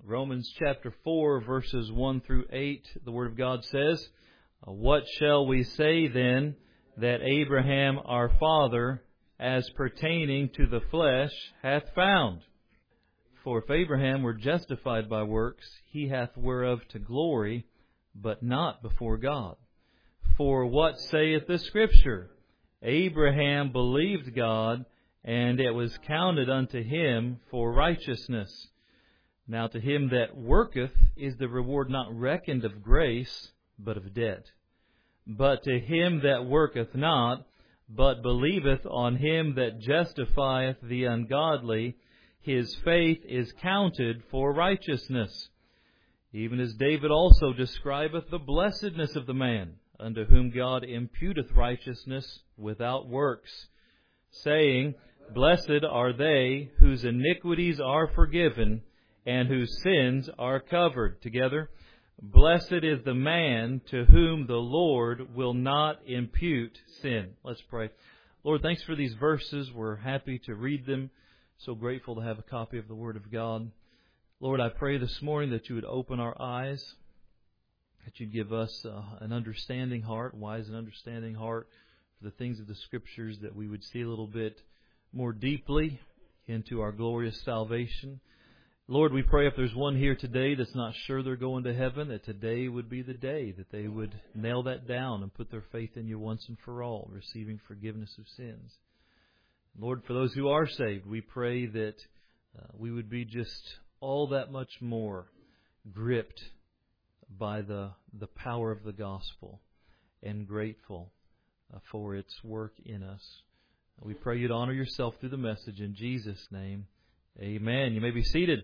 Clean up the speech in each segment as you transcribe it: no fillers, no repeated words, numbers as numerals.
Romans chapter 4, verses 1 through 8, the Word of God says, "What shall we say then that Abraham our father, as pertaining to the flesh, hath found? For if Abraham were justified by works, he hath whereof to glory, but not before God. For what saith the Scripture? Abraham believed God, and it was counted unto him for righteousness. Now to him that worketh is the reward not reckoned of grace, but of debt. But to him that worketh not, but believeth on him that justifieth the ungodly, his faith is counted for righteousness. Even as David also describeth the blessedness of the man, unto whom God imputeth righteousness without works, saying, Blessed are they whose iniquities are forgiven, and whose sins are covered." Together, "Blessed is the man to whom the Lord will not impute sin." Let's pray. Lord, thanks for these verses. We're happy to read them. So grateful to have a copy of the Word of God. Lord, I pray this morning that you would open our eyes, that you'd give us an understanding heart, wise and understanding heart for the things of the Scriptures, that we would see a little bit more deeply into our glorious salvation. Lord, we pray if there's one here today that's not sure they're going to heaven, that today would be the day that they would nail that down and put their faith in you once and for all, receiving forgiveness of sins. Lord, for those who are saved, we pray that we would be just all that much more gripped by the power of the gospel and grateful for its work in us. We pray you'd honor yourself through the message in Jesus' name. Amen. You may be seated.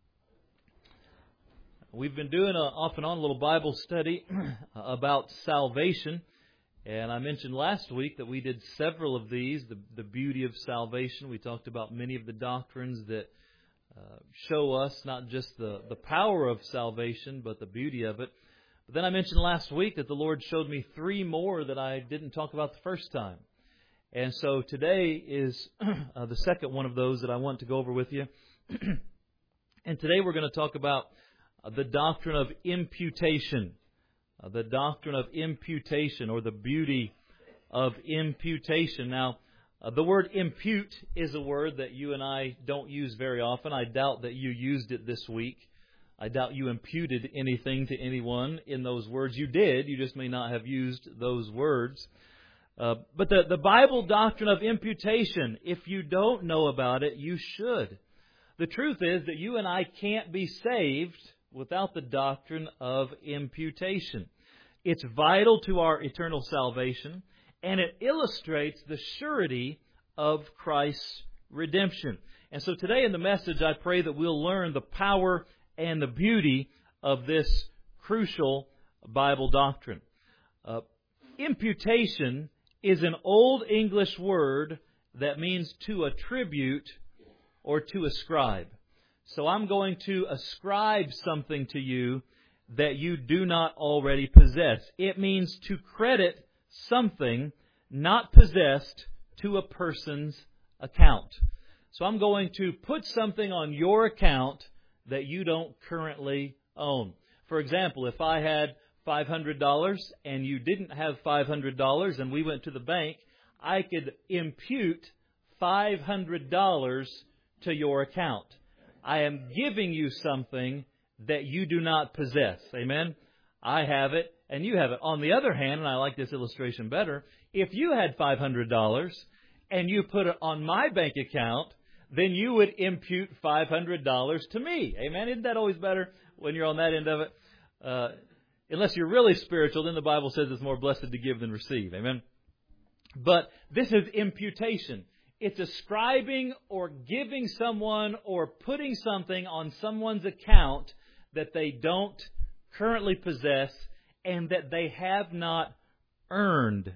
We've been doing off and on a little Bible study about salvation. And I mentioned last week that we did several of these, the beauty of salvation. We talked about many of the doctrines that show us not just the power of salvation, but the beauty of it. But then I mentioned last week that the Lord showed me 3 more that I didn't talk about the first time. And so today is the second one of those that I want to go over with you. And today we're going to talk about the doctrine of imputation. The doctrine of imputation, or the beauty of imputation. Now, the word impute is a word that you and I don't use very often. I doubt that you used it this week. I doubt you imputed anything to anyone in those words. You did, you just may not have used those words. But the Bible doctrine of imputation, if you don't know about it, you should. The truth is that you and I can't be saved without the doctrine of imputation. It's vital to our eternal salvation, and it illustrates the surety of Christ's redemption. And so today in the message, I pray that we'll learn the power and the beauty of this crucial Bible doctrine. Imputation is an Old English word that means to attribute or to ascribe. So I'm going to ascribe something to you that you do not already possess. It means to credit something not possessed to a person's account. So I'm going to put something on your account that you don't currently own. For example, if I had $500 and you didn't have $500 and we went to the bank, I could impute $500 to your account. I am giving you something that you do not possess. Amen? I have it and you have it. On the other hand, and I like this illustration better, if you had $500 and you put it on my bank account, then you would impute $500 to me. Amen? Isn't that always better when you're on that end of it? Unless you're really spiritual, then the Bible says it's more blessed to give than receive. Amen? But this is imputation. It's ascribing or giving someone or putting something on someone's account that they don't currently possess and that they have not earned.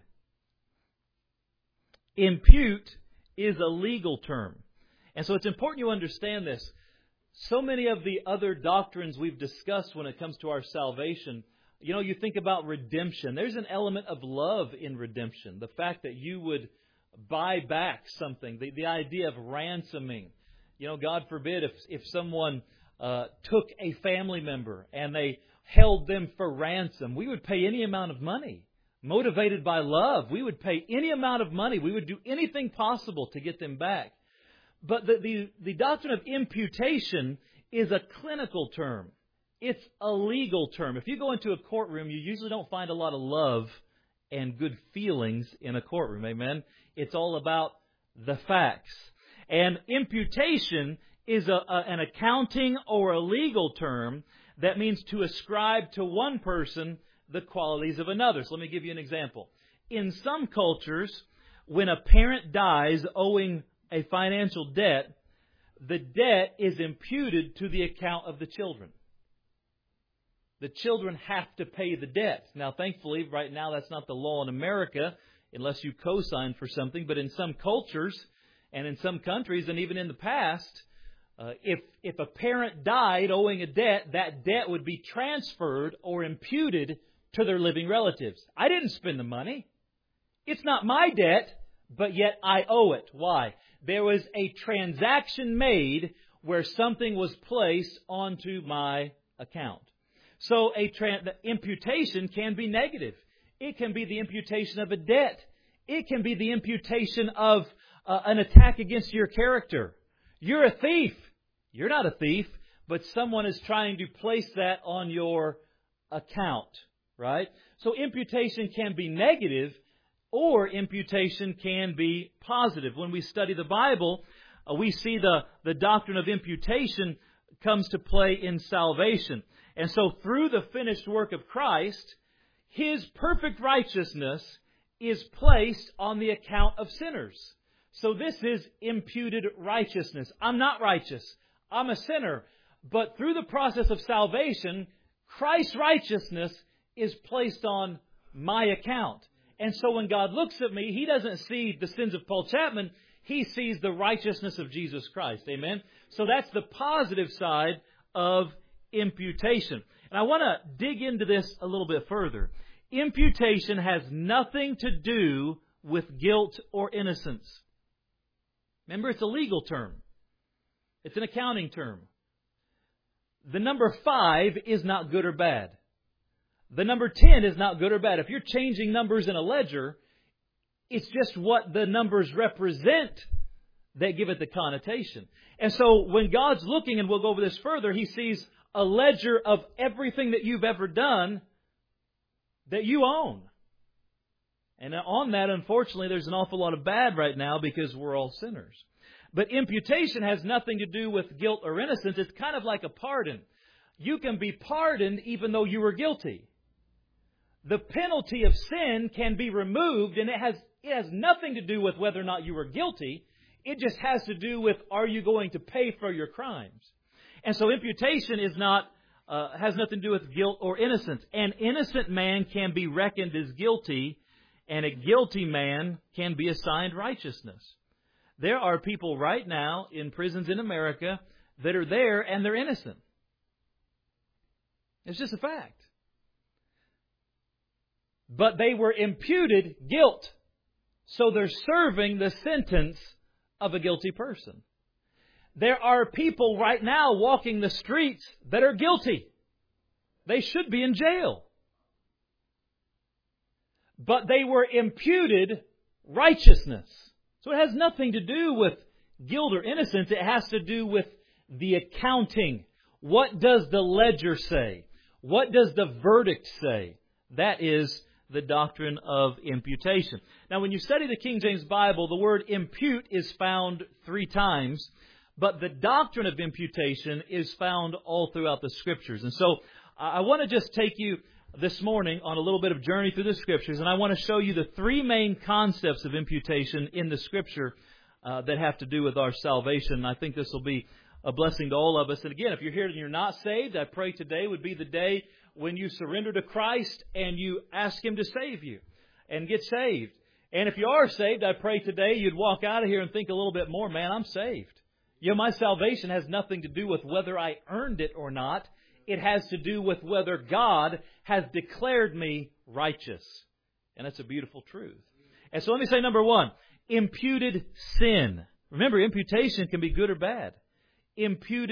Impute is a legal term. And so it's important you understand this. So many of the other doctrines we've discussed when it comes to our salvation, you think about redemption. There's an element of love in redemption. The fact that you would buy back something, the idea of ransoming. God forbid if someone took a family member and they held them for ransom, we would pay any amount of money. Motivated by love, we would pay any amount of money. We would do anything possible to get them back. But the doctrine of imputation is a clinical term. It's a legal term. If you go into a courtroom, you usually don't find a lot of love and good feelings in a courtroom. Amen? It's all about the facts. And imputation is an accounting or a legal term that means to ascribe to one person the qualities of another. So let me give you an example. In some cultures, when a parent dies owing a financial debt, the debt is imputed to the account of the children. The children have to pay the debt. Now, thankfully, right now that's not the law in America, unless you co-sign for something. But in some cultures and in some countries, and even in the past, if a parent died owing a debt, that debt would be transferred or imputed to their living relatives. I didn't spend the money. It's not my debt, but yet I owe it. Why? There was a transaction made where something was placed onto my account. So the imputation can be negative. It can be the imputation of a debt. It can be the imputation of an attack against your character. You're a thief. You're not a thief, but someone is trying to place that on your account, right? So imputation can be negative, or imputation can be positive. When we study the Bible, we see the doctrine of imputation comes to play in salvation. And so through the finished work of Christ, His perfect righteousness is placed on the account of sinners. So this is imputed righteousness. I'm not righteous. I'm a sinner. But through the process of salvation, Christ's righteousness is placed on my account. And so when God looks at me, He doesn't see the sins of Paul Chapman. He sees the righteousness of Jesus Christ. Amen? So that's the positive side of imputation. And I want to dig into this a little bit further. Imputation has nothing to do with guilt or innocence. Remember, it's a legal term. It's an accounting term. The number 5 is not good or bad. The number 10 is not good or bad. If you're changing numbers in a ledger, it's just what the numbers represent that give it the connotation. And so when God's looking, and we'll go over this further, He sees a ledger of everything that you've ever done that you own. And on that, unfortunately, there's an awful lot of bad right now because we're all sinners. But imputation has nothing to do with guilt or innocence. It's kind of like a pardon. You can be pardoned even though you were guilty. The penalty of sin can be removed, and it has nothing to do with whether or not you were guilty. It just has to do with, are you going to pay for your crimes? And so imputation has nothing to do with guilt or innocence. An innocent man can be reckoned as guilty, and a guilty man can be assigned righteousness. There are people right now in prisons in America that are there and they're innocent. It's just a fact. But they were imputed guilt. So they're serving the sentence of a guilty person. There are people right now walking the streets that are guilty. They should be in jail. But they were imputed righteousness. So it has nothing to do with guilt or innocence. It has to do with the accounting. What does the ledger say? What does the verdict say? That is the doctrine of imputation. Now, when you study the King James Bible, the word impute is found 3 times, but the doctrine of imputation is found all throughout the Scriptures. And so I want to just take you this morning on a little bit of journey through the Scriptures, and I want to show you the 3 main concepts of imputation in the Scripture that have to do with our salvation. And I think this will be a blessing to all of us. And again, if you're here and you're not saved, I pray today would be the day when you surrender to Christ and you ask Him to save you and get saved. And if you are saved, I pray today you'd walk out of here and think a little bit more, man, I'm saved. You know, my salvation has nothing to do with whether I earned it or not. It has to do with whether God has declared me righteous. And that's a beautiful truth. And so let me say number 1, imputed sin. Remember, imputation can be good or bad. Imputed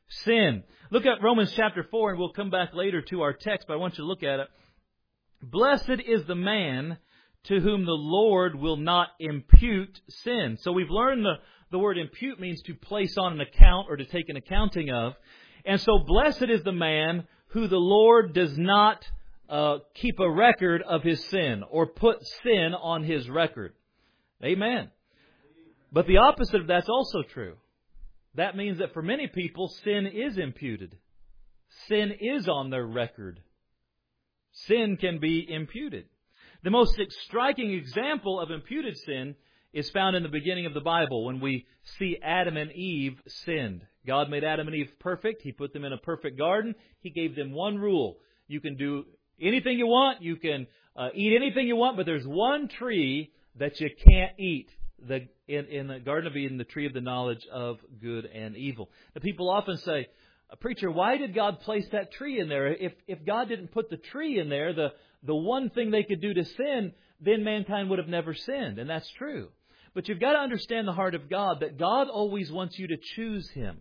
sin. Look at Romans chapter 4, and we'll come back later to our text, but I want you to look at it. Blessed is the man to whom the Lord will not impute sin. So we've learned the word impute means to place on an account or to take an accounting of. And so blessed is the man who the Lord does not keep a record of his sin or put sin on his record. Amen. But the opposite of that's also true. That means that for many people, sin is imputed. Sin is on their record. Sin can be imputed. The most striking example of imputed sin is found in the beginning of the Bible when we see Adam and Eve sinned. God made Adam and Eve perfect. He put them in a perfect garden. He gave them one rule. You can do anything you want. You can eat anything you want, but there's one tree that you can't eat. In the Garden of Eden, the tree of the knowledge of good and evil. The people often say, Preacher, why did God place that tree in there? If God didn't put the tree in there, the one thing they could do to sin, then mankind would have never sinned. And that's true. But you've got to understand the heart of God, that God always wants you to choose Him.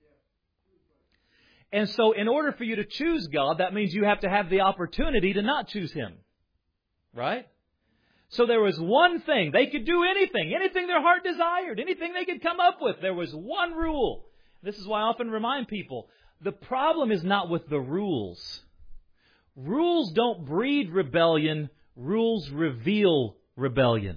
And so in order for you to choose God, that means you have to have the opportunity to not choose Him. Right? So there was one thing. They could do anything their heart desired, anything they could come up with. There was one rule. This is why I often remind people, the problem is not with the rules. Rules don't breed rebellion. Rules reveal rebellion.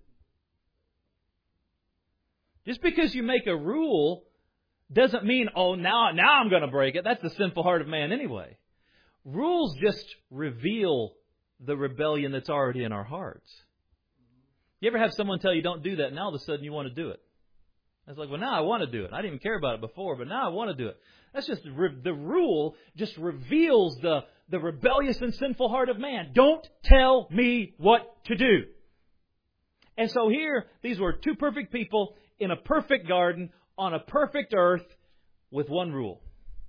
Just because you make a rule doesn't mean, now I'm going to break it. That's the sinful heart of man anyway. Rules just reveal the rebellion that's already in our hearts. You ever have someone tell you don't do that, and all of a sudden you want to do it? It's like, well, now I want to do it. I didn't even care about it before, but now I want to do it. That's just the rule just reveals the rebellious and sinful heart of man. Don't tell me what to do. And so here, these were two perfect people in a perfect garden on a perfect earth with one rule.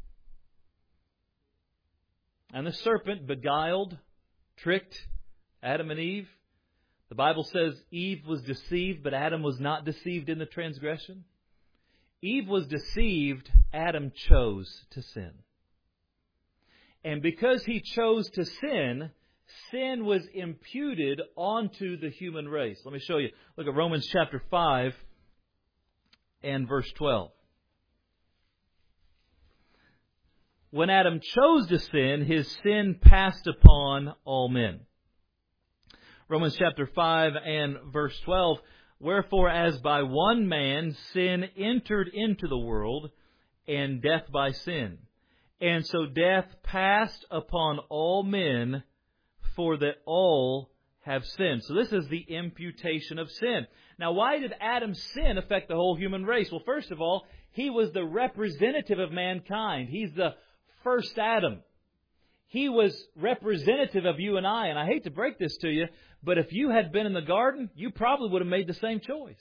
And the serpent beguiled, tricked Adam and Eve. The Bible says Eve was deceived, but Adam was not deceived in the transgression. Eve was deceived, Adam chose to sin. And because he chose to sin, sin was imputed onto the human race. Let me show you. Look at Romans chapter 5 and verse 12. When Adam chose to sin, his sin passed upon all men. Romans chapter 5 and verse 12. Wherefore, as by one man sin entered into the world, and death by sin. And so death passed upon all men, for that all have sinned. So this is the imputation of sin. Now, why did Adam's sin affect the whole human race? Well, first of all, he was the representative of mankind. He's the first Adam. He was representative of you and I. And I hate to break this to you, but if you had been in the garden, you probably would have made the same choice.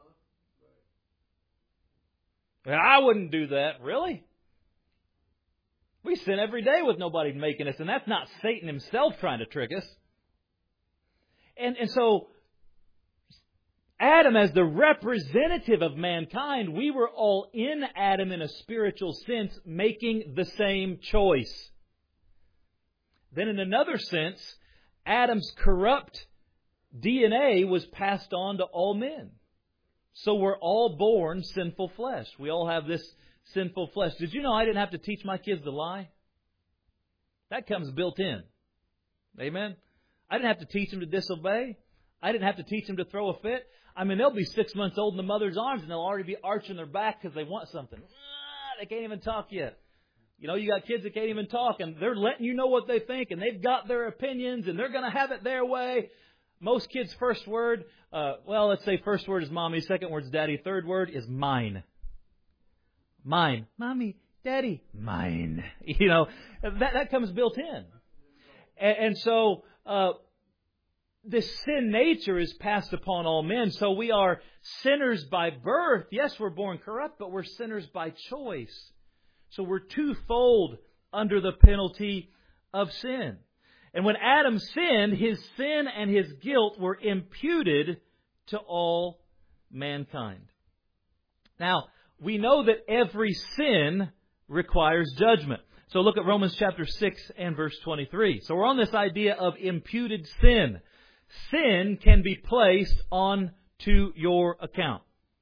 Well, I wouldn't do that. Really? We sin every day with nobody making us, and that's not Satan himself trying to trick us. And so, Adam, as the representative of mankind, we were all in Adam in a spiritual sense, making the same choice. Then in another sense, Adam's corrupt DNA was passed on to all men. So we're all born sinful flesh. We all have this sinful flesh. Did you know I didn't have to teach my kids to lie? That comes built in. Amen? I didn't have to teach them to disobey. I didn't have to teach them to throw a fit. I mean, they'll be 6 months old in the mother's arms and they'll already be arching their back because they want something. They can't even talk yet. You know, you got kids that can't even talk and they're letting you know what they think and they've got their opinions and they're going to have it their way. Most kids' first word, let's say first word is mommy, second word is daddy, third word is mine. Mine. Mommy, daddy, mine. You know, that comes built in. And so, this sin nature is passed upon all men. So we are sinners by birth. Yes, we're born corrupt, but we're sinners by choice. So we're twofold under the penalty of sin. And when Adam sinned, his sin and his guilt were imputed to all mankind. Now, we know that every sin requires judgment. So look at Romans chapter 6 and verse 23. So we're on this idea of imputed sin. Sin can be placed onto your account.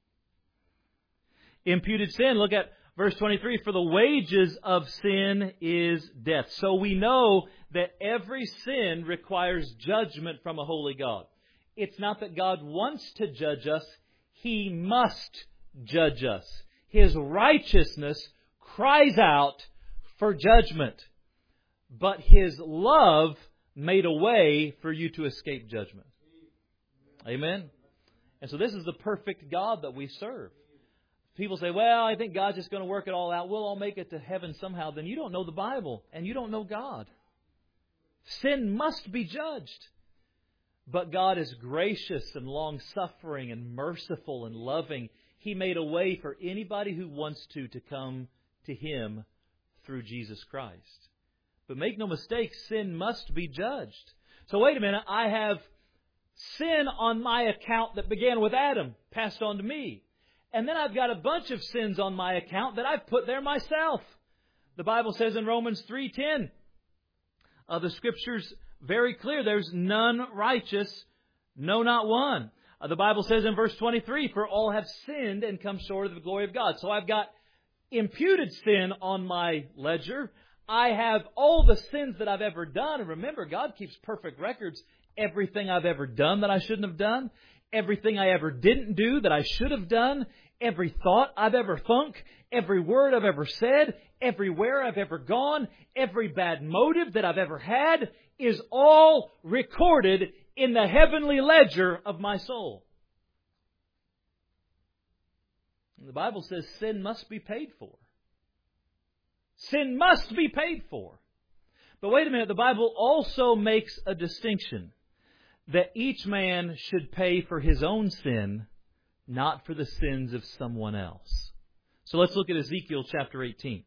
Imputed sin, look at verse 23, for the wages of sin is death. So we know that every sin requires judgment from a holy God. It's not that God wants to judge us. He must judge us. His righteousness cries out for judgment. But His love made a way for you to escape judgment. Amen? And so this is the perfect God that we serve. People say, well, I think God's just going to work it all out. We'll all make it to heaven somehow. Then you don't know the Bible and you don't know God. Sin must be judged. But God is gracious and long-suffering and merciful and loving. He made a way for anybody who wants to come to Him through Jesus Christ. But make no mistake, sin must be judged. So wait a minute, I have sin on my account that began with Adam, passed on to me. And then I've got a bunch of sins on my account that I've put there myself. The Bible says in Romans 3:10, the Scripture's very clear. There's none righteous, no, not one. The Bible says in verse 23, for all have sinned and come short of the glory of God. So I've got imputed sin on my ledger. I have all the sins that I've ever done. And remember, God keeps perfect records. Everything I've ever done that I shouldn't have done. Everything I ever didn't do that I should have done. Every thought I've ever thunk. Every word I've ever said. Everywhere I've ever gone. Every bad motive that I've ever had is all recorded in the heavenly ledger of my soul. And the Bible says sin must be paid for. Sin must be paid for. But wait a minute, the Bible also makes a distinction that each man should pay for his own sin, not for the sins of someone else. So let's look at Ezekiel chapter 18.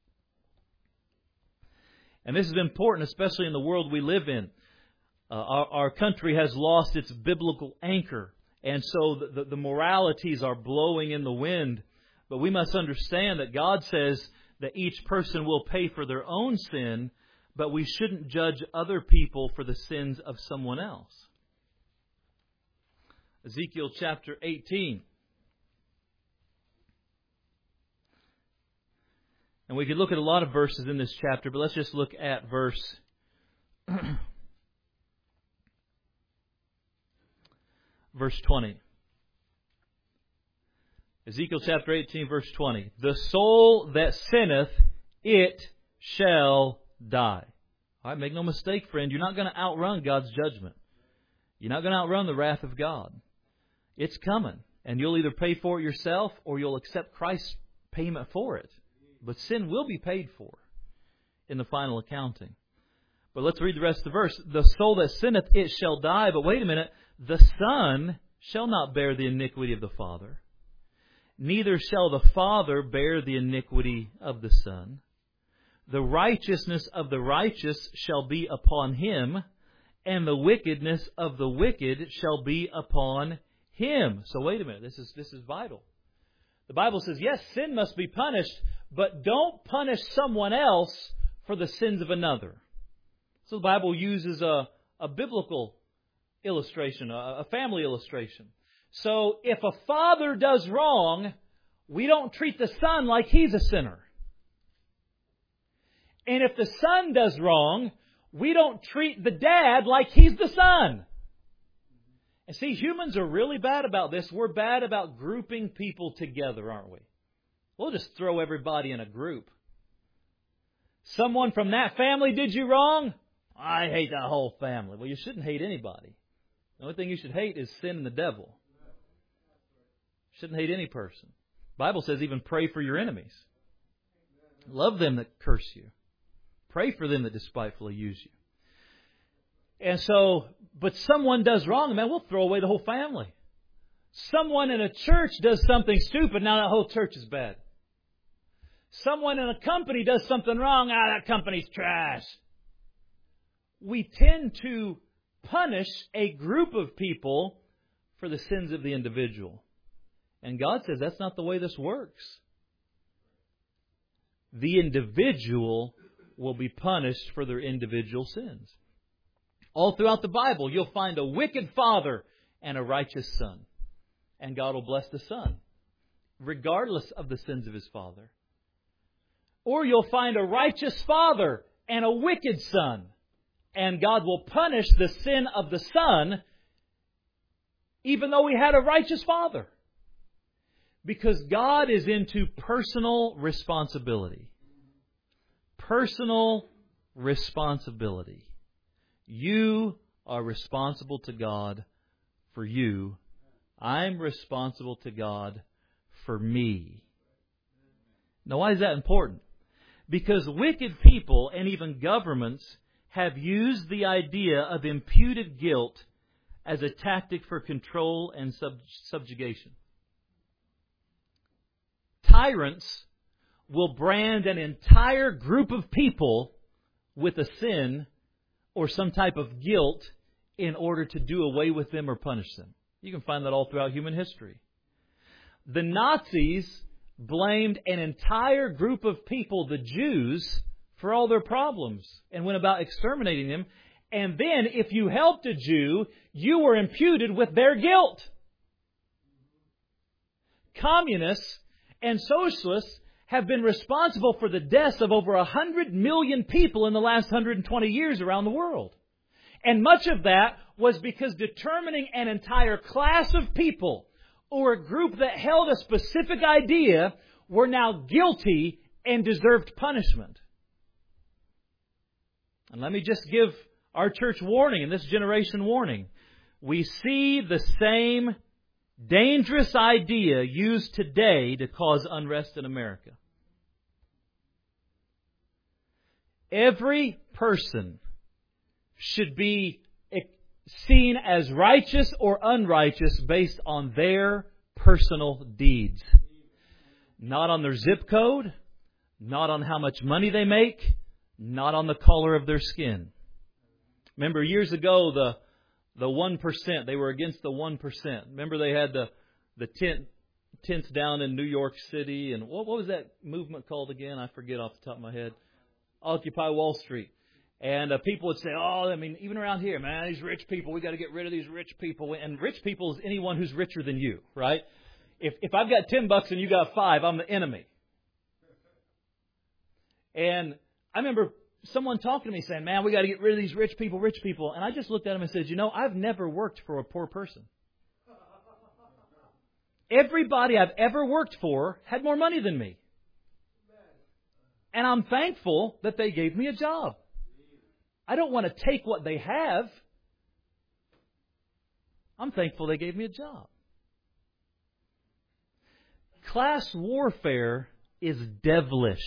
And this is important, especially in the world we live in. Our country has lost its biblical anchor. And so the moralities are blowing in the wind. But we must understand that God says that each person will pay for their own sin, but we shouldn't judge other people for the sins of someone else. Ezekiel chapter 18. And we could look at a lot of verses in this chapter, but let's just look at verse verse 20. Ezekiel chapter 18, verse 20. The soul that sinneth, it shall die. All right, make no mistake, friend. You're not going to outrun God's judgment. You're not going to outrun the wrath of God. It's coming. And you'll either pay for it yourself or you'll accept Christ's payment for it. But sin will be paid for in the final accounting. But let's read the rest of the verse. The soul that sinneth, it shall die. But wait a minute. The Son shall not bear the iniquity of the Father. Neither shall the Father bear the iniquity of the Son. The righteousness of the righteous shall be upon him, and the wickedness of the wicked shall be upon him. So wait a minute. This is vital. The Bible says, yes, sin must be punished, but don't punish someone else for the sins of another. So the Bible uses a biblical illustration, a family illustration. So if a father does wrong, we don't treat the son like he's a sinner. And if the son does wrong, we don't treat the dad like he's the son. And see, humans are really bad about this. We're bad about grouping people together, aren't we? We'll just throw everybody in a group. Someone from that family did you wrong? I hate that whole family. Well, you shouldn't hate anybody. The only thing you should hate is sin and the devil. You shouldn't hate any person. The Bible says even pray for your enemies. Love them that curse you. Pray for them that despitefully use you. And so, but someone does wrong, man, we'll throw away the whole family. Someone in a church does something stupid, now that whole church is bad. Someone in a company does something wrong, that company's trash. We tend to punish a group of people for the sins of the individual. And God says that's not the way this works. the individual will be punished for their individual sins. All throughout the Bible, you'll find a wicked father and a righteous son. And God will bless the son, regardless of the sins of his father. Or you'll find a righteous father and a wicked son. And God will punish the sin of the son, even though he had a righteous father. Because God is into personal responsibility. Personal responsibility. You are responsible to God for you. I'm responsible to God for me. Now, why is that important? Because wicked people and even governments have used the idea of imputed guilt as a tactic for control and subjugation. Tyrants will brand an entire group of people with a sin or some type of guilt in order to do away with them or punish them. You can find that all throughout human history. The Nazis blamed an entire group of people, the Jews, for all their problems and went about exterminating them. And then, if you helped a Jew, you were imputed with their guilt. Communists and socialists have been responsible for the deaths of over 100 million people in the last 120 years around the world. And much of that was because determining an entire class of people or a group that held a specific idea were now guilty and deserved punishment. And let me just give our church warning and this generation warning. We see the same dangerous idea used today to cause unrest in America. Every person should be seen as righteous or unrighteous based on their personal deeds. Not on their zip code, not on how much money they make, not on the color of their skin. Remember years ago, the 1%, they were against the 1%. Remember they had the tents down in New York City, and what was that movement called again? I forget off the top of my head. Occupy Wall Street. And people would say, even around here, man, these rich people, we got to get rid of these rich people. And rich people is anyone who's richer than you, right? If I've got $10 and you got $5, I'm the enemy. And I remember someone talking to me saying, man, we got to get rid of these rich people. And I just looked at him and said, I've never worked for a poor person. Everybody I've ever worked for had more money than me. And I'm thankful that they gave me a job. I don't want to take what they have. I'm thankful they gave me a job. Class warfare is devilish.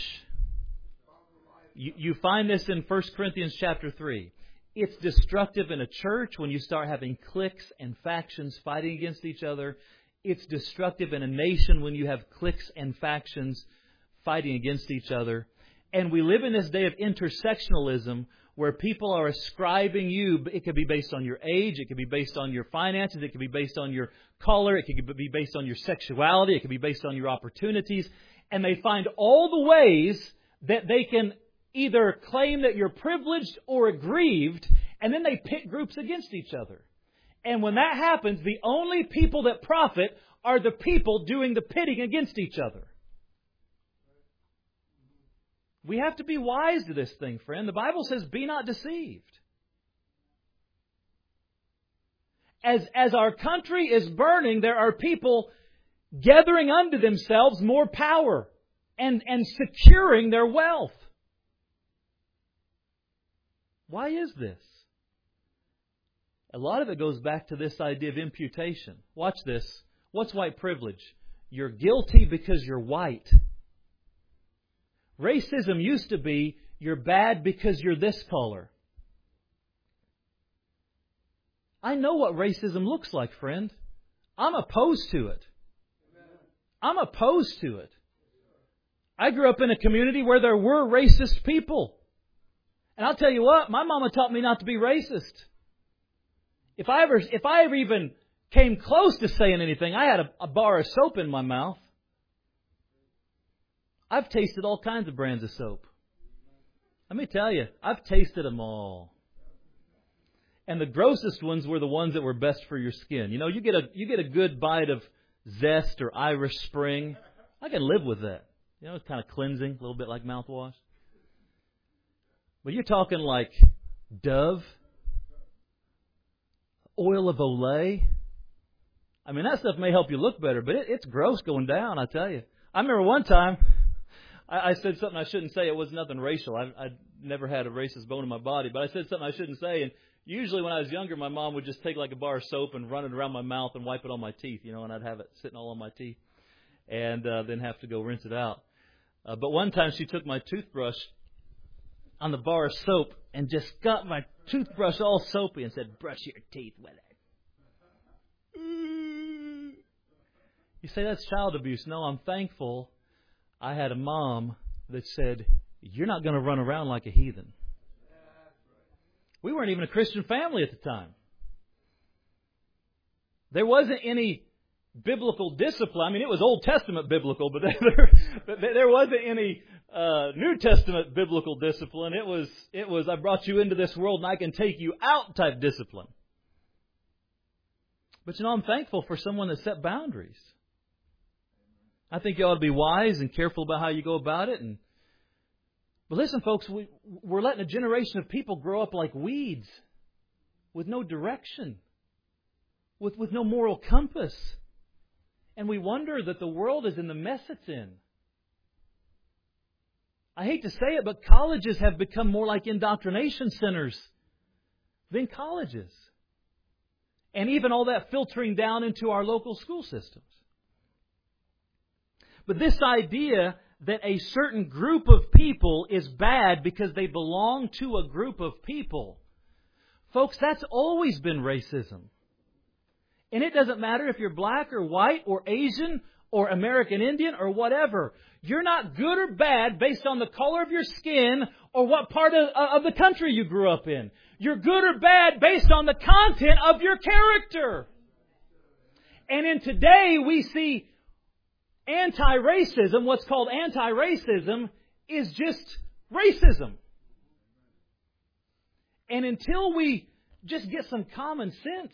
You find this in 1 Corinthians chapter 3. It's destructive in a church when you start having cliques and factions fighting against each other. It's destructive in a nation when you have cliques and factions fighting against each other. And we live in this day of intersectionalism where people are ascribing you. It could be based on your age. It could be based on your finances. It could be based on your color. It could be based on your sexuality. It could be based on your opportunities. And they find all the ways that they can either claim that you're privileged or aggrieved, and then they pit groups against each other. And when that happens, the only people that profit are the people doing the pitting against each other. We have to be wise to this thing, friend. The Bible says, be not deceived. As our country is burning, there are people gathering unto themselves more power and securing their wealth. Why is this? A lot of it goes back to this idea of imputation. Watch this. What's white privilege? You're guilty because you're white. Racism used to be, you're bad because you're this color. I know what racism looks like, friend. I'm opposed to it. I'm opposed to it. I grew up in a community where there were racist people. And I'll tell you what, my mama taught me not to be racist. If I ever even came close to saying anything, I had a bar of soap in my mouth. I've tasted all kinds of brands of soap. Let me tell you, I've tasted them all. And the grossest ones were the ones that were best for your skin. You know, you get a good bite of Zest or Irish Spring. I can live with that. You know, it's kind of cleansing, a little bit like mouthwash. But you're talking like Dove, oil of Olay. I mean, that stuff may help you look better, but it's gross going down, I tell you. I remember one time I said something I shouldn't say. It was nothing racial. I never had a racist bone in my body, but I said something I shouldn't say. And usually when I was younger, my mom would just take like a bar of soap and run it around my mouth and wipe it on my teeth, you know, and I'd have it sitting all on my teeth and then have to go rinse it out. But one time she took my toothbrush on the bar of soap and just got my toothbrush all soapy and said, "Brush your teeth with it." You say that's child abuse. No, I'm thankful I had a mom that said, "You're not going to run around like a heathen." We weren't even a Christian family at the time. There wasn't any biblical discipline. I mean, it was Old Testament biblical, but there wasn't any New Testament biblical discipline. It was I brought you into this world and I can take you out type discipline. But you know, I'm thankful for someone that set boundaries. I think you ought to be wise and careful about how you go about it. But listen, folks, we're letting a generation of people grow up like weeds with no direction, with no moral compass. And we wonder that the world is in the mess it's in. I hate to say it, but colleges have become more like indoctrination centers than colleges. And even all that filtering down into our local school systems. But this idea that a certain group of people is bad because they belong to a group of people, folks, that's always been racism. And it doesn't matter if you're black or white or Asian or American Indian or whatever. You're not good or bad based on the color of your skin or what part of the country you grew up in. You're good or bad based on the content of your character. And in today we see anti-racism, what's called anti-racism, is just racism. And until we just get some common sense,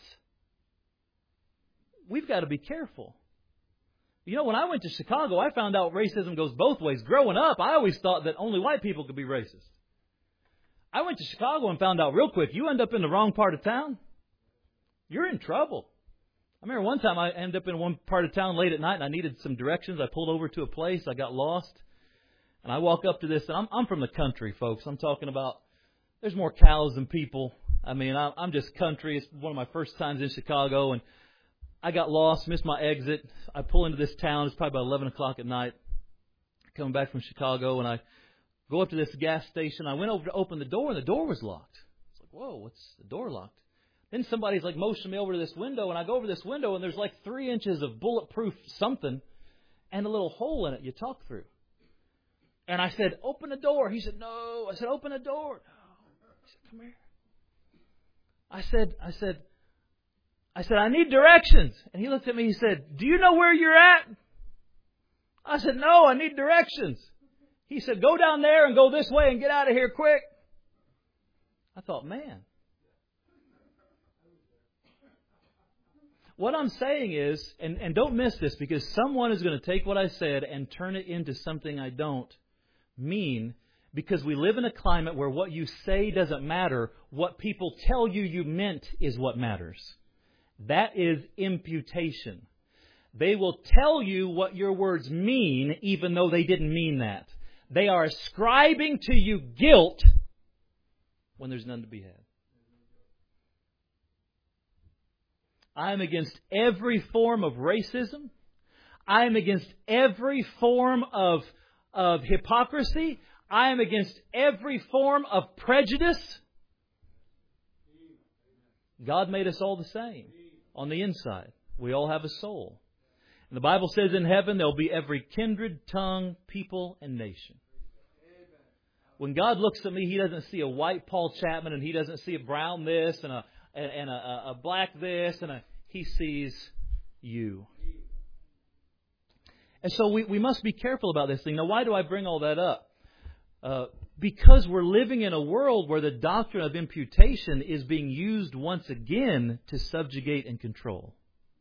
we've got to be careful. You know, when I went to Chicago, I found out racism goes both ways. Growing up, I always thought that only white people could be racist. I went to Chicago and found out real quick, you end up in the wrong part of town, you're in trouble. I remember one time I ended up in one part of town late at night and I needed some directions. I pulled over to a place. I got lost. And I walk up to this. And I'm from the country, folks. I'm talking about there's more cows than people. I mean, I'm just country. It's one of my first times in Chicago. And I got lost, missed my exit. I pull into this town. It's probably about 11 o'clock at night. Coming back from Chicago. And I go up to this gas station. I went over to open the door and the door was locked. It's like, whoa, what's the door locked? Then somebody's like motioning me over to this window, and I go over this window, and there's like 3 inches of bulletproof something and a little hole in it you talk through. And I said, "Open the door." He said, "No." I said, "Open the door." No. He said, "Come here." I said, "I need directions." And he looked at me, he said, "Do you know where you're at?" I said, "No, I need directions." He said, "Go down there and go this way and get out of here quick." I thought, man. What I'm saying is, and don't miss this, because someone is going to take what I said and turn it into something I don't mean, because we live in a climate where what you say doesn't matter. What people tell you meant is what matters. That is imputation. They will tell you what your words mean, even though they didn't mean that. They are ascribing to you guilt when there's none to be had. I am against every form of racism. I am against every form of hypocrisy. I am against every form of prejudice. God made us all the same on the inside. We all have a soul. And the Bible says in heaven there will be every kindred, tongue, people, and nation. When God looks at me, He doesn't see a white Paul Chapman, and He doesn't see a brown this and a black this, He sees you. And so we must be careful about this thing. Now, why do I bring all that up? Because we're living in a world where the doctrine of imputation is being used once again to subjugate and control.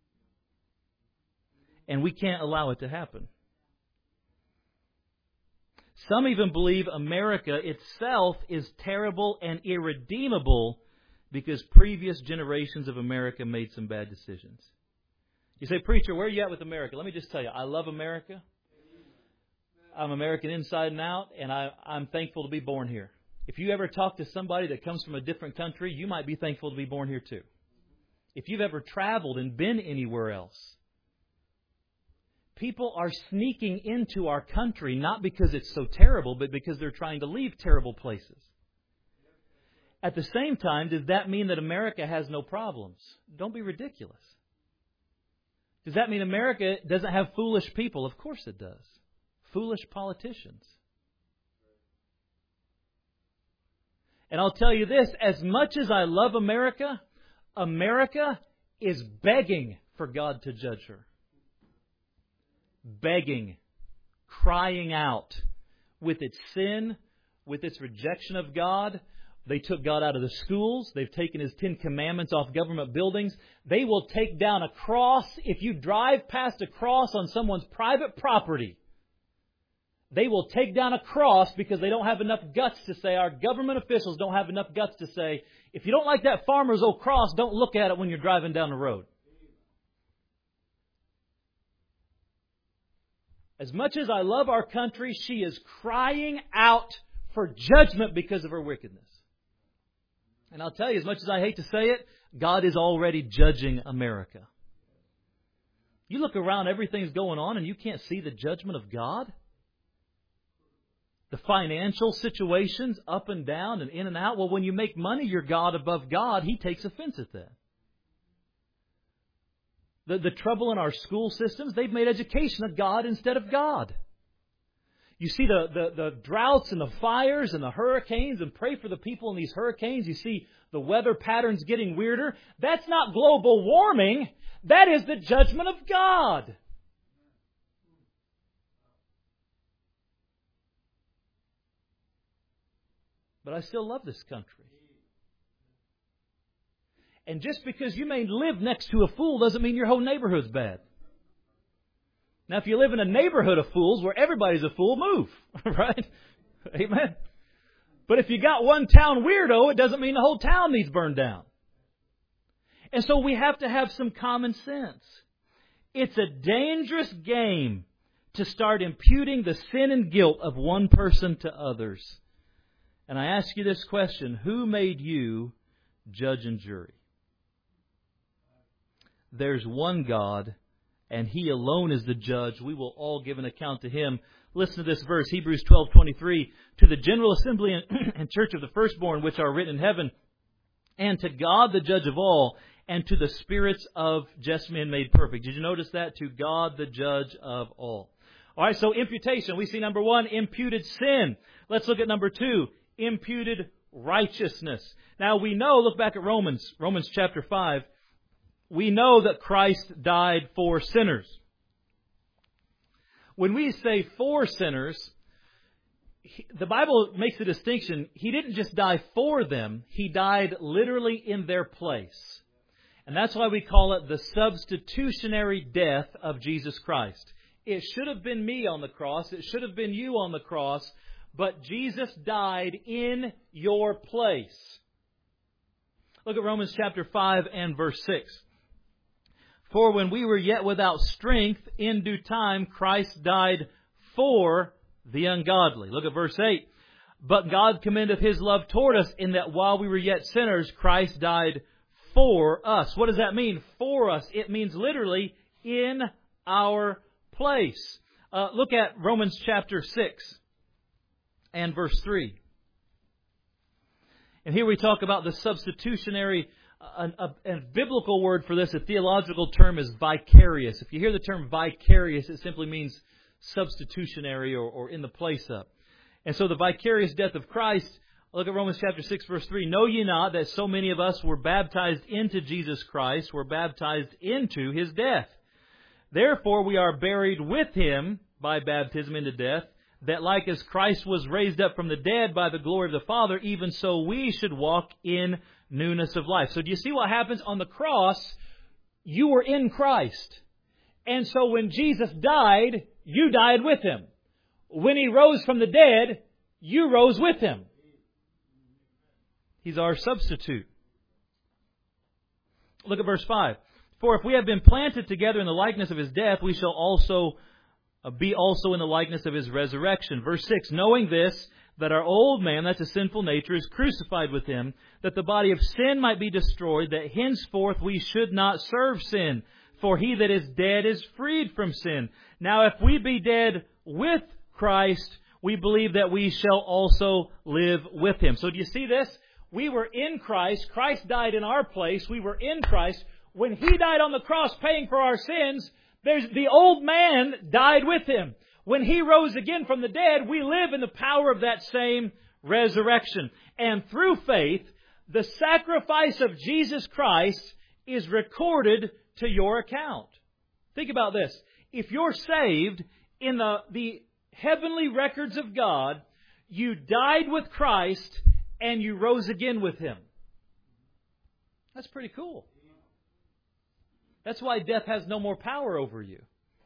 And we can't allow it to happen. Some even believe America itself is terrible and irredeemable because previous generations of America made some bad decisions. You say, preacher, where are you at with America? Let me just tell you, I love America. I'm American inside and out, and I'm thankful to be born here. If you ever talk to somebody that comes from a different country, you might be thankful to be born here too. If you've ever traveled and been anywhere else, people are sneaking into our country not because it's so terrible, but because they're trying to leave terrible places. At the same time, does that mean that America has no problems? Don't be ridiculous. Does that mean America doesn't have foolish people? Of course it does. Foolish politicians. And I'll tell you this, as much as I love America, America is begging for God to judge her. Begging, crying out with its sin, with its rejection of God. They took God out of the schools. They've taken His 10 Commandments off government buildings. They will take down a cross. If you drive past a cross on someone's private property, they will take down a cross because they don't have enough guts to say, our government officials don't have enough guts to say, if you don't like that farmer's old cross, don't look at it when you're driving down the road. As much as I love our country, she is crying out for judgment because of her wickedness. And I'll tell you, as much as I hate to say it, God is already judging America. You look around, everything's going on, and you can't see the judgment of God. The financial situations up and down and in and out. Well, when you make money, you're God above God. He takes offense at that. The trouble in our school systems, they've made education a God instead of God. You see the droughts and the fires and the hurricanes, and pray for the people in these hurricanes. You see the weather patterns getting weirder. That's not global warming. That is the judgment of God. But I still love this country. And just because you may live next to a fool doesn't mean your whole neighborhood's bad. Now, if you live in a neighborhood of fools where everybody's a fool, move. Right? Amen. But if you got one town weirdo, it doesn't mean the whole town needs burned down. And so we have to have some common sense. It's a dangerous game to start imputing the sin and guilt of one person to others. And I ask you this question, who made you judge and jury? There's one God, and He alone is the judge. We will all give an account to Him. Listen to this verse, Hebrews 12:23. To the general assembly and church of the firstborn which are written in heaven, and to God the judge of all, and to the spirits of just men made perfect. Did you notice that? To God the judge of all. All right, so imputation. We see number 1, imputed sin. Let's look at number 2, imputed righteousness. Now we know, look back at Romans chapter 5. We know that Christ died for sinners. When we say for sinners, the Bible makes a distinction. He didn't just die for them. He died literally in their place. And that's why we call it the substitutionary death of Jesus Christ. It should have been me on the cross. It should have been you on the cross. But Jesus died in your place. Look at Romans chapter 5 and verse 6. For when we were yet without strength, in due time Christ died for the ungodly. Look at verse 8. But God commendeth His love toward us, in that while we were yet sinners, Christ died for us. What does that mean? For us. It means literally in our place. Look at Romans chapter 6 and verse 3. And here we talk about the substitutionary. A biblical word for this, a theological term, is vicarious. If you hear the term vicarious, it simply means substitutionary or in the place of. And so the vicarious death of Christ, look at Romans chapter 6, verse 3. Know ye not that so many of us were baptized into Jesus Christ, were baptized into His death? Therefore we are buried with Him by baptism into death, that like as Christ was raised up from the dead by the glory of the Father, even so we should walk in newness of life. So do you see what happens on the cross? You were in Christ. And so when Jesus died, you died with Him. When He rose from the dead, you rose with Him. He's our substitute. Look at verse 5. For if we have been planted together in the likeness of His death, we shall also be also in the likeness of His resurrection. Verse 6. Knowing this, that our old man, that's a sinful nature, is crucified with Him, that the body of sin might be destroyed, that henceforth we should not serve sin. For he that is dead is freed from sin. Now if we be dead with Christ, we believe that we shall also live with Him. So do you see this? We were in Christ. Christ died in our place. We were in Christ. When He died on the cross paying for our sins, the old man died with Him. When He rose again from the dead, we live in the power of that same resurrection. And through faith, the sacrifice of Jesus Christ is recorded to your account. Think about this. If you're saved in the heavenly records of God, you died with Christ and you rose again with Him. That's pretty cool. That's why death has no more power over you.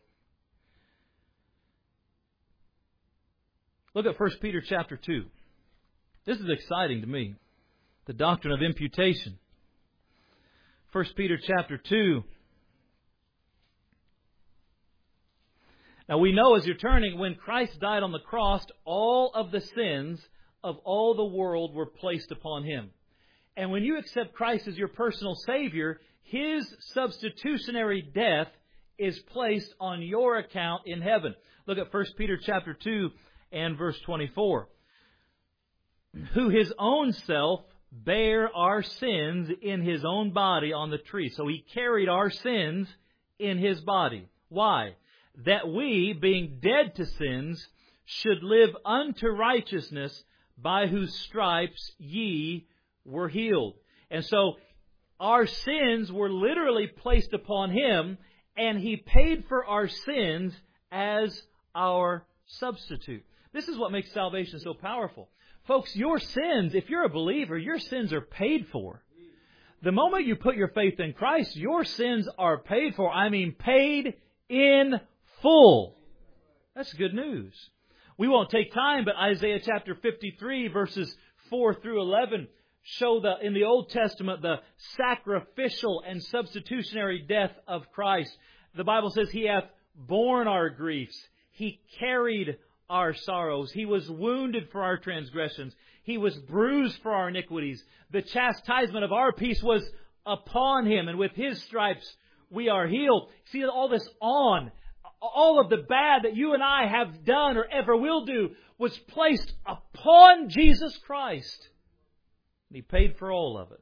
Look at 1 Peter chapter 2. This is exciting to me. The doctrine of imputation. 1 Peter chapter 2. Now we know as you're turning, when Christ died on the cross, all of the sins of all the world were placed upon Him. And when you accept Christ as your personal Savior, His substitutionary death is placed on your account in heaven. Look at 1 Peter chapter 2 and verse 24. Who His own self bare our sins in His own body on the tree. So He carried our sins in His body. Why? That we, being dead to sins, should live unto righteousness, by whose stripes ye were healed. And so our sins were literally placed upon Him, and He paid for our sins as our substitute. This is what makes salvation so powerful. Folks, your sins, if you're a believer, your sins are paid for. The moment you put your faith in Christ, your sins are paid for. I mean, paid in full. That's good news. We won't take time, but Isaiah chapter 53 verses 4 through 11 show in the Old Testament the sacrificial and substitutionary death of Christ. The Bible says He hath borne our griefs. He carried our sorrows. He was wounded for our transgressions. He was bruised for our iniquities. The chastisement of our peace was upon Him, and with His stripes we are healed. See all this on. All of the bad that you and I have done or ever will do was placed upon Jesus Christ. And He paid for all of it.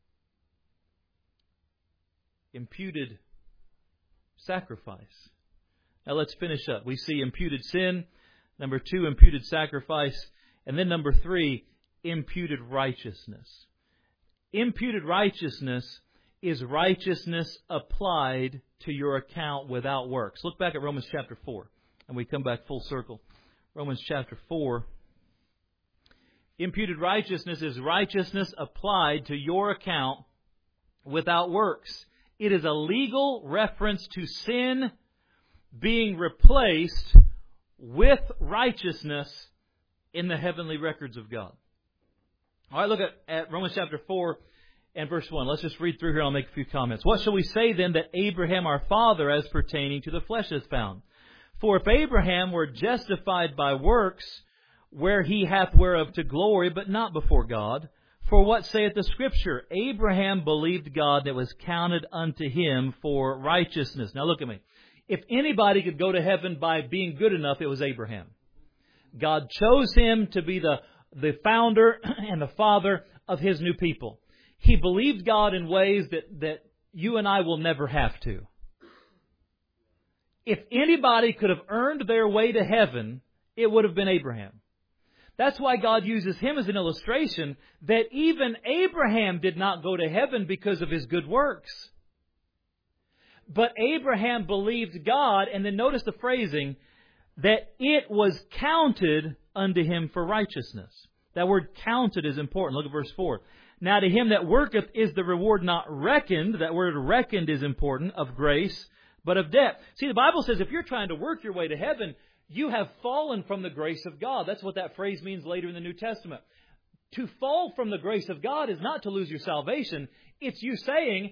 Imputed sacrifice. Now let's finish up. We see imputed sin. Number 2, imputed sacrifice. And then number 3, imputed righteousness. Imputed righteousness is righteousness applied to your account without works. Look back at Romans chapter 4, and we come back full circle. Romans chapter 4. Imputed righteousness is righteousness applied to your account without works. It is a legal reference to sin being replaced with righteousness in the heavenly records of God. All right, look at Romans chapter 4 and verse 1. Let's just read through here and I'll make a few comments. What shall we say then that Abraham our father as pertaining to the flesh is found? For if Abraham were justified by works, where he hath whereof to glory, but not before God. For what saith the Scripture? Abraham believed God, that was counted unto him for righteousness. Now look at me. If anybody could go to heaven by being good enough, it was Abraham. God chose him to be the founder and the father of His new people. He believed God in ways that you and I will never have to. If anybody could have earned their way to heaven, it would have been Abraham. That's why God uses him as an illustration that even Abraham did not go to heaven because of his good works. But Abraham believed God, and then notice the phrasing, that it was counted unto him for righteousness. That word counted is important. Look at verse 4. Now to him that worketh is the reward not reckoned. That word reckoned is important, of grace, but of debt. See, the Bible says if you're trying to work your way to heaven, you have fallen from the grace of God. That's what that phrase means later in the New Testament. To fall from the grace of God is not to lose your salvation. It's you saying,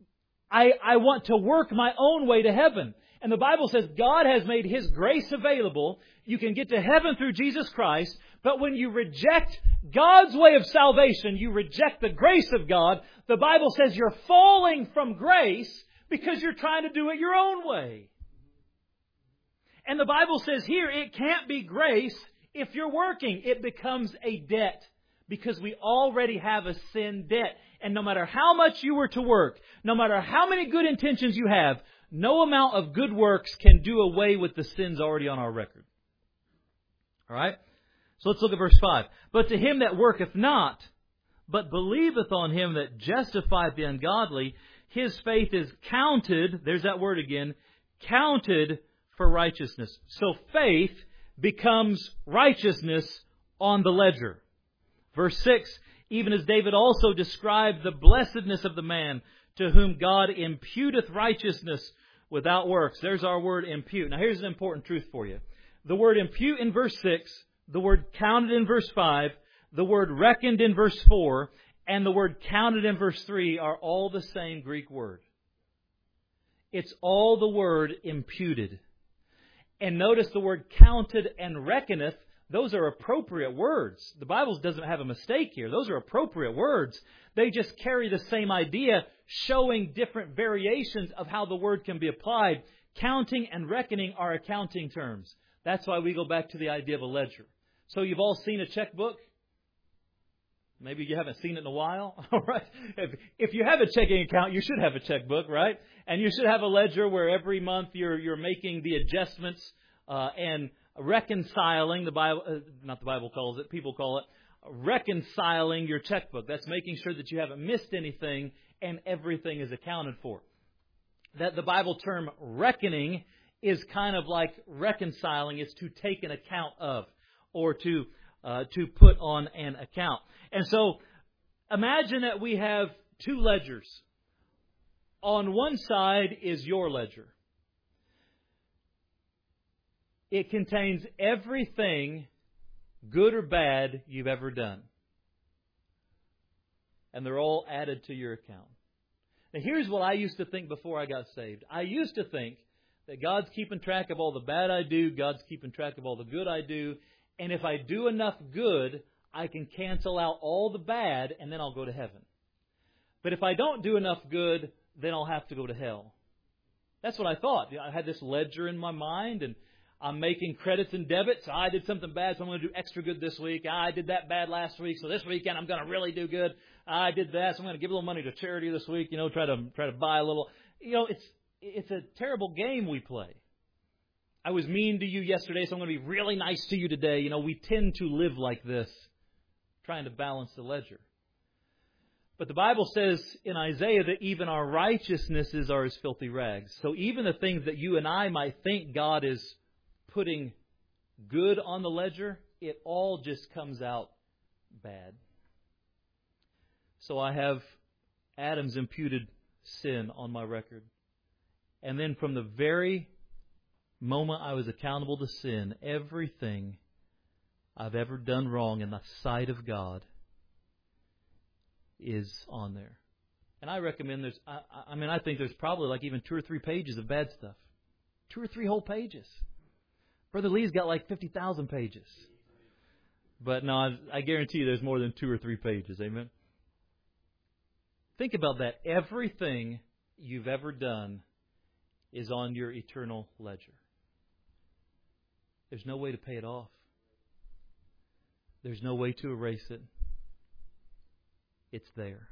I want to work my own way to heaven. And the Bible says God has made His grace available. You can get to heaven through Jesus Christ. But when you reject God's way of salvation, you reject the grace of God. The Bible says you're falling from grace because you're trying to do it your own way. And the Bible says here it can't be grace if you're working. It becomes a debt because we already have a sin debt. And no matter how much you were to work, no matter how many good intentions you have, no amount of good works can do away with the sins already on our record. All right? So let's look at verse 5. But to him that worketh not, but believeth on him that justifieth the ungodly, his faith is counted, there's that word again, counted for righteousness. So faith becomes righteousness on the ledger. Verse 6, even as David also described the blessedness of the man to whom God imputeth righteousness without works. There's our word impute. Now here's an important truth for you. The word impute in verse 6, the word counted in verse 5, the word reckoned in verse 4, and the word counted in verse 3 are all the same Greek word. It's all the word imputed. And notice the word counted and reckoneth. Those are appropriate words. The Bible doesn't have a mistake here. Those are appropriate words. They just carry the same idea, showing different variations of how the word can be applied. Counting and reckoning are accounting terms. That's why we go back to the idea of a ledger. So you've all seen a checkbook? Maybe you haven't seen it in a while. All right. If you have a checking account, you should have a checkbook, right? And you should have a ledger where every month you're making the adjustments and reconciling. The Bible, not the Bible calls it, people call it reconciling your checkbook. That's making sure that you haven't missed anything and everything is accounted for. That the Bible term reckoning is kind of like reconciling. It's to take an account of, or to put on an account. And so imagine that we have two ledgers. On one side is your ledger. It contains everything, good or bad, you've ever done. And they're all added to your account. Now here's what I used to think before I got saved. I used to think that God's keeping track of all the bad I do, God's keeping track of all the good I do, and if I do enough good, I can cancel out all the bad and then I'll go to heaven. But if I don't do enough good, then I'll have to go to hell. That's what I thought. I had this ledger in my mind and I'm making credits and debits. I did something bad, so I'm going to do extra good this week. I did that bad last week, so this weekend I'm going to really do good. I did that, so I'm going to give a little money to charity this week. Try to buy a little. It's a terrible game we play. I was mean to you yesterday, so I'm going to be really nice to you today. We tend to live like this, trying to balance the ledger. But the Bible says in Isaiah that even our righteousnesses are as filthy rags. So even the things that you and I might think God is putting good on the ledger, it all just comes out bad. So I have Adam's imputed sin on my record. And then from the very moment I was accountable to sin, everything I've ever done wrong in the sight of God is on there. And I recommend I think there's probably like even 2 or 3 pages of bad stuff. 2 or 3 whole pages. Brother Lee's got like 50,000 pages. But no, I guarantee you there's more than 2 or 3 pages. Amen? Think about that. Everything you've ever done is on your eternal ledger. There's no way to pay it off. There's no way to erase it. It's there.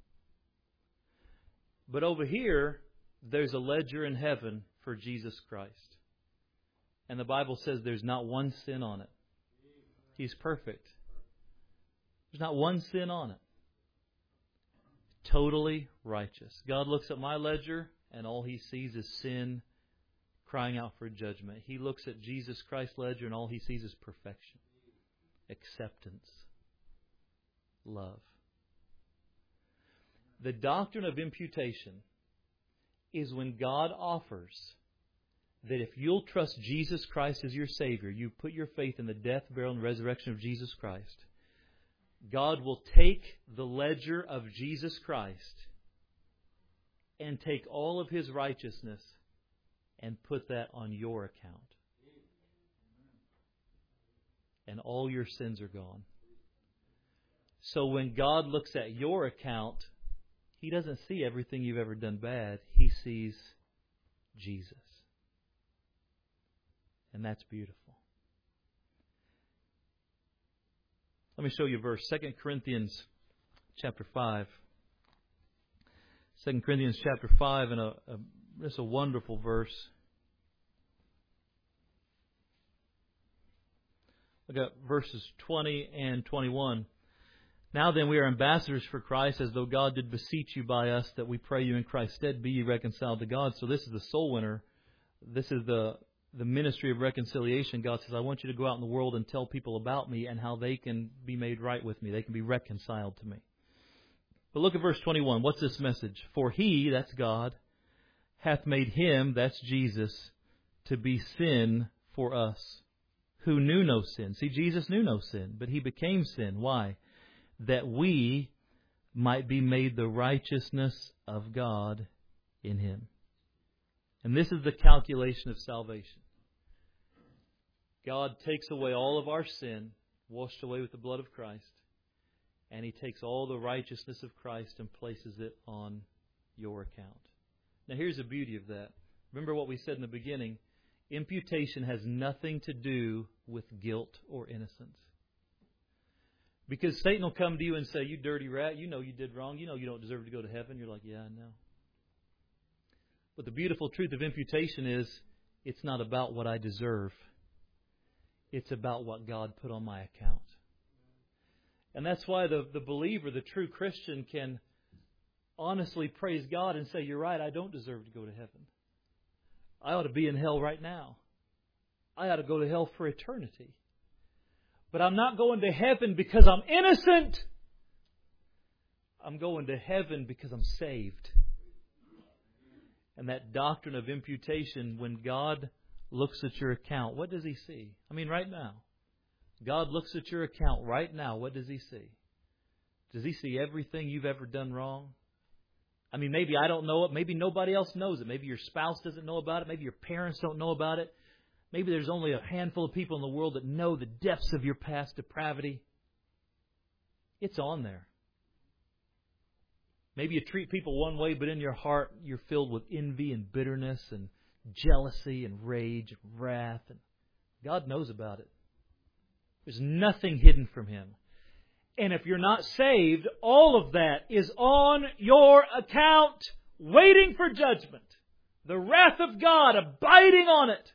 But over here, there's a ledger in heaven for Jesus Christ. And the Bible says there's not one sin on it. He's perfect. There's not one sin on it. Totally righteous. God looks at my ledger and all he sees is sin crying out for judgment. He looks at Jesus Christ's ledger and all he sees is perfection, acceptance, love. The doctrine of imputation is when God offers that if you'll trust Jesus Christ as your Savior, you put your faith in the death, burial, and resurrection of Jesus Christ, God will take the ledger of Jesus Christ and take all of His righteousness and put that on your account. And all your sins are gone. So when God looks at your account, He doesn't see everything you've ever done bad. He sees Jesus. And that's beautiful. Let me show you a verse. 2 Corinthians chapter 5. 2 Corinthians chapter 5, and it's a wonderful verse. Look at verses 20 and 21. Now then, we are ambassadors for Christ, as though God did beseech you by us, that we pray you in Christ's stead, be ye reconciled to God. So this is the soul winner. This is the ministry of reconciliation. God says, I want you to go out in the world and tell people about me and how they can be made right with me. They can be reconciled to me. But look at verse 21. What's this message? For He, that's God, hath made Him, that's Jesus, to be sin for us, who knew no sin. See, Jesus knew no sin, but He became sin. Why? That we might be made the righteousness of God in Him. And this is the calculation of salvation. God takes away all of our sin, washed away with the blood of Christ, and He takes all the righteousness of Christ and places it on your account. Now here's the beauty of that. Remember what we said in the beginning. Imputation has nothing to do with guilt or innocence. Because Satan will come to you and say, you dirty rat, you know you did wrong. You know you don't deserve to go to heaven. You're like, yeah, I know. But the beautiful truth of imputation is it's not about what I deserve. It's about what God put on my account. And that's why the believer, the true Christian, can honestly praise God and say, you're right, I don't deserve to go to heaven. I ought to be in hell right now. I ought to go to hell for eternity. But I'm not going to heaven because I'm innocent. I'm going to heaven because I'm saved. And that doctrine of imputation, when God looks at your account, what does He see? I mean, right now. God looks at your account right now. What does He see? Does He see everything you've ever done wrong? I mean, maybe I don't know it. Maybe nobody else knows it. Maybe your spouse doesn't know about it. Maybe your parents don't know about it. Maybe there's only a handful of people in the world that know the depths of your past depravity. It's on there. Maybe you treat people one way, but in your heart you're filled with envy and bitterness and jealousy and rage and wrath. And God knows about it. There's nothing hidden from Him. And if you're not saved, all of that is on your account, waiting for judgment. The wrath of God abiding on it.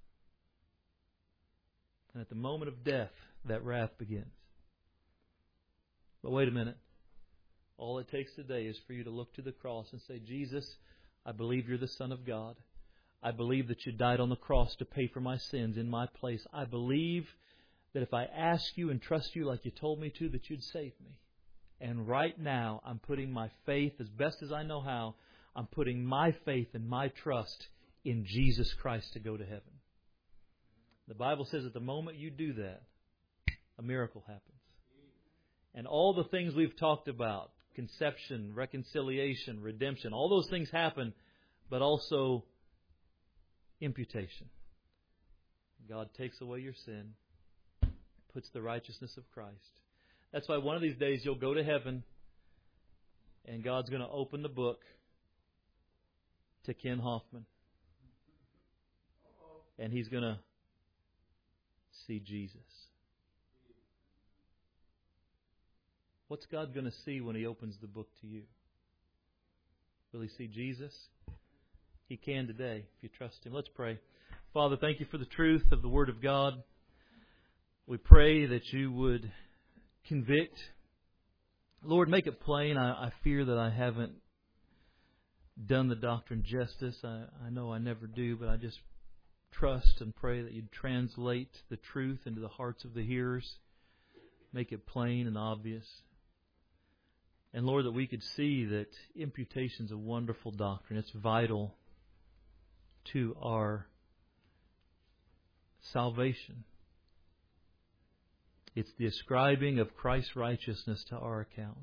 And at the moment of death, that wrath begins. But wait a minute. All it takes today is for you to look to the cross and say, Jesus, I believe You're the Son of God. I believe that You died on the cross to pay for my sins in my place. I believe that if I ask You and trust You like You told me to, that You'd save me. And right now, I'm putting my faith, as best as I know how, I'm putting my faith and my trust in Jesus Christ to go to heaven. The Bible says at the moment you do that, a miracle happens. And all the things we've talked about, conception, reconciliation, redemption, all those things happen, but also imputation. God takes away your sin, puts the righteousness of Christ. That's why one of these days you'll go to heaven and God's going to open the book to Ken Hoffman. And He's going to see Jesus. What's God going to see when He opens the book to you? Will He see Jesus? He can today if you trust Him. Let's pray. Father, thank You for the truth of the Word of God. We pray that You would convict. Lord, make it plain. I fear that I haven't done the doctrine justice. I know I never do, but I just trust and pray that you'd translate the truth into the hearts of the hearers, make it plain and obvious. And Lord, that we could see that imputation is a wonderful doctrine. It's vital to our salvation. It's the ascribing of Christ's righteousness to our account.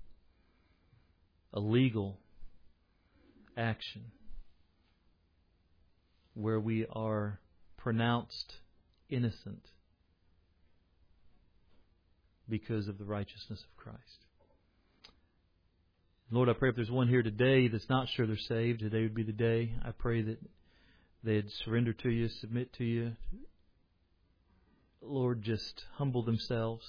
A legal action where we are pronounced innocent because of the righteousness of Christ. Lord, I pray if there's one here today that's not sure they're saved, today would be the day. I pray that they'd surrender to you, submit to you. Lord, just humble themselves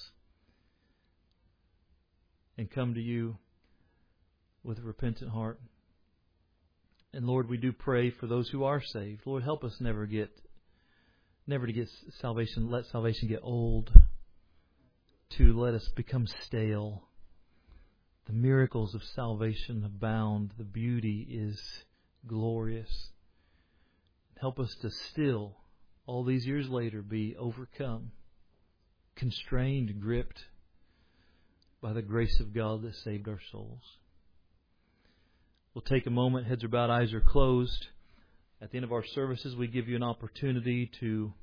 and come to you with a repentant heart. And Lord, we do pray for those who are saved. Lord, help us never to get salvation, let salvation get old, to let us become stale. The miracles of salvation abound. The beauty is glorious. Help us to still, all these years later, be overcome, constrained, gripped by the grace of God that saved our souls. We'll take a moment, heads are bowed, eyes are closed. At the end of our services, we give you an opportunity to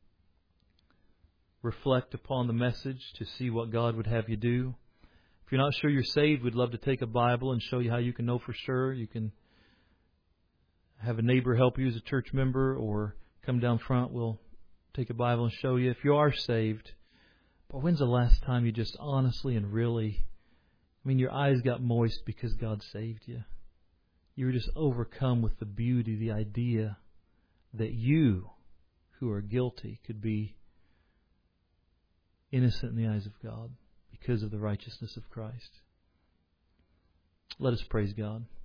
reflect upon the message, to see what God would have you do. If you're not sure you're saved, we'd love to take a Bible and show you how you can know for sure. You can have a neighbor help you as a church member, or come down front. We'll take a Bible and show you. If you are saved, but when's the last time you just honestly and really, your eyes got moist because God saved you? You were just overcome with the beauty, the idea that you, who are guilty, could be innocent in the eyes of God because of the righteousness of Christ. Let us praise God.